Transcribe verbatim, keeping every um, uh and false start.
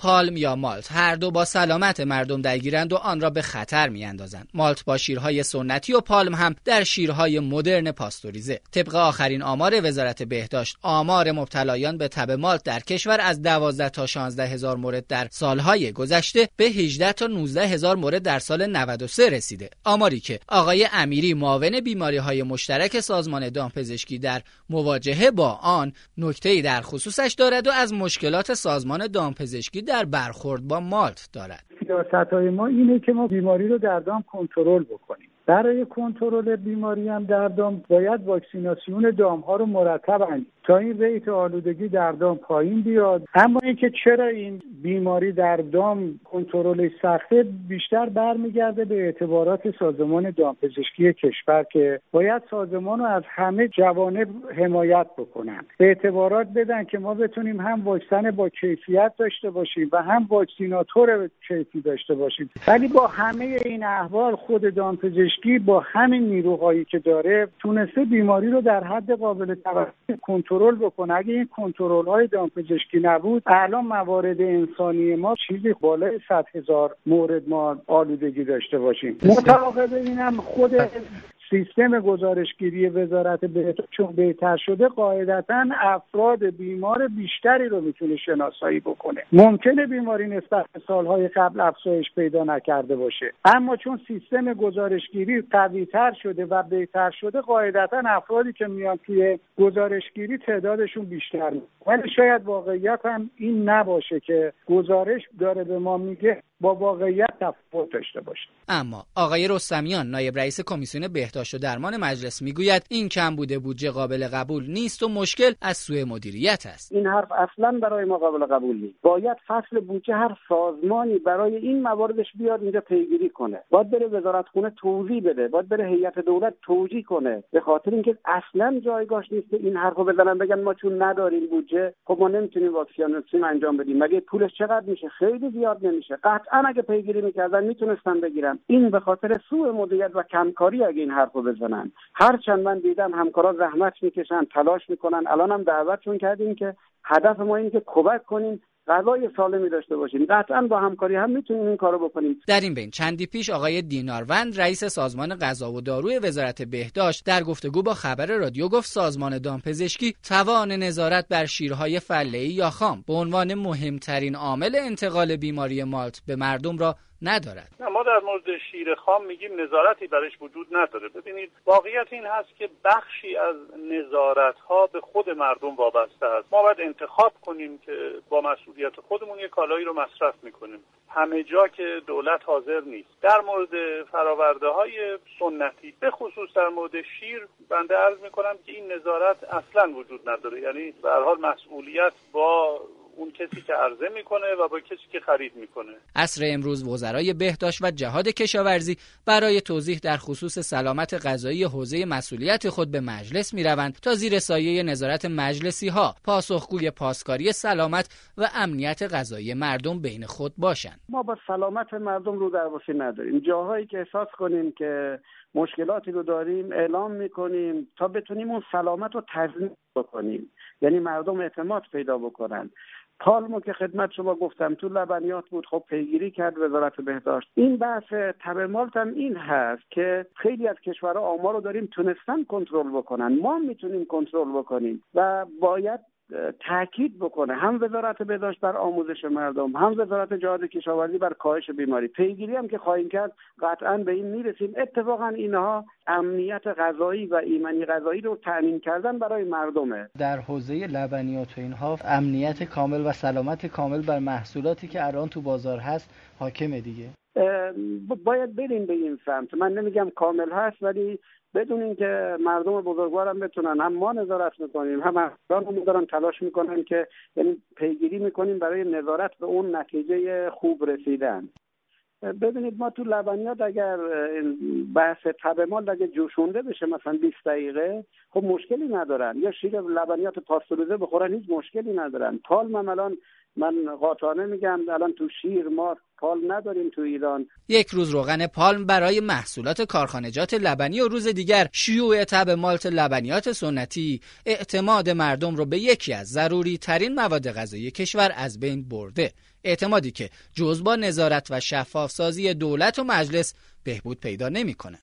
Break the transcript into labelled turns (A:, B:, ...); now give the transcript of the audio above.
A: پالم یا مالت هر دو با سلامت مردم درگیرند و آن را به خطر میاندازند. مالت با شیرهای سنتی و پالم هم در شیرهای مدرن پاستوریزه. طبق آخرین آمار وزارت بهداشت، آمار مبتلایان به تب مالت در کشور از دوازده تا شانزده هزار مورد در سالهای گذشته به هجده تا نوزده هزار مورد در سال نود و سه رسیده. آماری که آقای امیری معاون بیماری‌های مشترک سازمان دامپزشکی در مواجهه با آن نکته‌ای در خصوصش دارد و از مشکلات سازمان دامپزشکی در برخورد با مالت دارد.
B: سیاست‌های ما اینه که ما بیماری رو در دام کنترل بکنیم. برای کنترل بیماری هم در دام باید واکسیناسیون دام‌ها رو مرتب انجام تا این ریت آلودگی در دام پایین بیاد. اما اینکه چرا این بیماری در دام کنترلش سخته بیشتر برمیگرده به اعتبارات سازمان دامپزشکی کشور که باید سازمان رو از همه جوانب حمایت بکنن، اعتبارات بدن که ما بتونیم هم واکسن با کیفیت داشته باشیم و هم واکسیناتور کیفی داشته باشیم. ولی با همه این احوال خود دامپزشکی با همین نیروهایی که داره تونسته بیماری رو در حد قابل توجه کنترل بکنه. اگه این کنترل های دامپزشکی نبود الان موارد انسانی ما چیزی بالای صد هزار مورد ما آلودگی داشته باشیم. متعاقب ببینم خود سیستم گزارشگیری وزارت بهداشت چون بهتر شده قاعدتاً افراد بیمار بیشتری رو میتونه شناسایی بکنه. ممکنه بیماری نسبت به سالهای قبل افزایش پیدا نکرده باشه، اما چون سیستم گزارشگیری قوی‌تر شده و بهتر شده قاعدتاً افرادی که میان توی گزارشگیری تعدادشون بیشتر میشه. ولی شاید واقعیت هم این نباشه که گزارش داره به ما میگه با واقعیت تفاوت داشته باشه.
A: اما آقای رستمیان نایب رئیس کمیسیون بهداشت و درمان مجلس میگوید این کم بوده بودجه قابل قبول نیست و مشکل از سوء مدیریت است.
C: این حرف اصلا برای ما قابل قبول نیست. باید فصل بودجه هر سازمانی برای این مواردش بیاد اینجا پیگیری کنه. باید بره وزارتخونه توضیح بده، باید بره هیئت دولت توجیه کنه، به خاطر اینکه اصلا جایگاهش نیست این حرفو بزنن بگن ما چون نداریم بودجه خب ما نمیتونیم واکسیناسیون انجام بدیم. مگه پولش چقدر میشه؟ خیلی زیاد نمیشه. قطعا اگه پیگیری میکردن میتونستن بگیرن. این به خاطر سوء مدیریت و کمکاری اگه این حرفو بزنن. هرچند من دیدم همکارا زحمت میکشن، تلاش میکنن. الان هم دعوتشون کردیم که هدف ما اینه که کمک کنیم غذای سالمی داشته باشیم. قطعاً با همکاری هم میتونیم این کارو بکنیم.
A: در این بین چندی پیش آقای دیناروند رئیس سازمان غذا و داروی وزارت بهداشت در گفتگو با خبر رادیو گفت سازمان دامپزشکی توان نظارت بر شیرهای فله‌ای یا خام به عنوان مهمترین عامل انتقال بیماری مالت به مردم را ندارد.
D: ما در مورد شیر خام میگیم نظارتی برش وجود نداره. ببینید واقعیت این هست که بخشی از نظارت‌ها به خود مردم وابسته است. ما باید انتخاب کنیم که با مسئولیت خودمون یک کالایی رو مصرف میکنیم. همه جا که دولت حاضر نیست. در مورد فرآورده‌های سنتی به خصوص در مورد شیر بنده عرض میکنم که این نظارت اصلا وجود نداره. یعنی به هر حال مسئولیت با اون کسی که عرضه میکنه و با کسی که خرید میکنه.
A: عصر امروز وزرای بهداشت و جهاد کشاورزی برای توضیح در خصوص سلامت غذایی حوزه مسئولیت خود به مجلس میروند تا زیر سایه نظارت مجلسی ها پاسخگوی پاسکاری سلامت و امنیت غذایی مردم بین خود باشند.
C: ما با سلامت مردم رو درواسی نداریم. جاهایی که احساس کنیم که مشکلاتی رو داریم اعلام میکنیم تا بتونیم اون سلامت رو تضمین بکنیم، یعنی مردم اعتماد پیدا بکنن. پالمو که خدمت شما گفتم تو لبنیات بود، خب پیگیری کرد وزارت بهداشت. این بحث تب مالت هم این هست که خیلی از کشورها آمار رو داریم تونستن کنترل بکنن، ما میتونیم کنترل بکنیم و باید تاکید بکنه هم وزارت بهداشت بر آموزش مردم، هم وزارت جهاد کشاورزی بر کاهش بیماری. پیگیری هم که خواهیم کرد قطعاً به این میرسیم. اتفاقاً اینها امنیت غذایی و ایمنی غذایی رو تامین کردن برای مردمه.
E: در حوزه لبنیات و اینها امنیت کامل و سلامت کامل بر محصولاتی که الان تو بازار هست حاکمه دیگه.
C: باید بریم به این سمت. من نمیگم کامل هست، ولی بدونین که مردم بزرگوارم بتونن، هم ما نظارت میکنیم هم افرادمون دارن تلاش میکنن که یعنی پیگیری میکنیم برای نظارت به اون نتیجه خوب رسیدن. ببینید ما تو لبنیات اگر بحث تب مالت اگه جوشونده بشه مثلا بیست دقیقه خب مشکلی ندارن، یا شیر لبنیات پاستوریزه بخورن هیچ مشکلی ندارن. پالم هم الان من قاطعانه میگم الان تو شیر ما پال نداریم تو ایران.
A: یک روز روغن پالم برای محصولات کارخانجات لبنی و روز دیگر شیوع تب مالت لبنیات سنتی اعتماد مردم رو به یکی از ضروری ترین مواد غذایی کشور از بین برده. اعتمادی که جز با نظارت و شفاف سازی دولت و مجلس بهبود پیدا نمیکنه.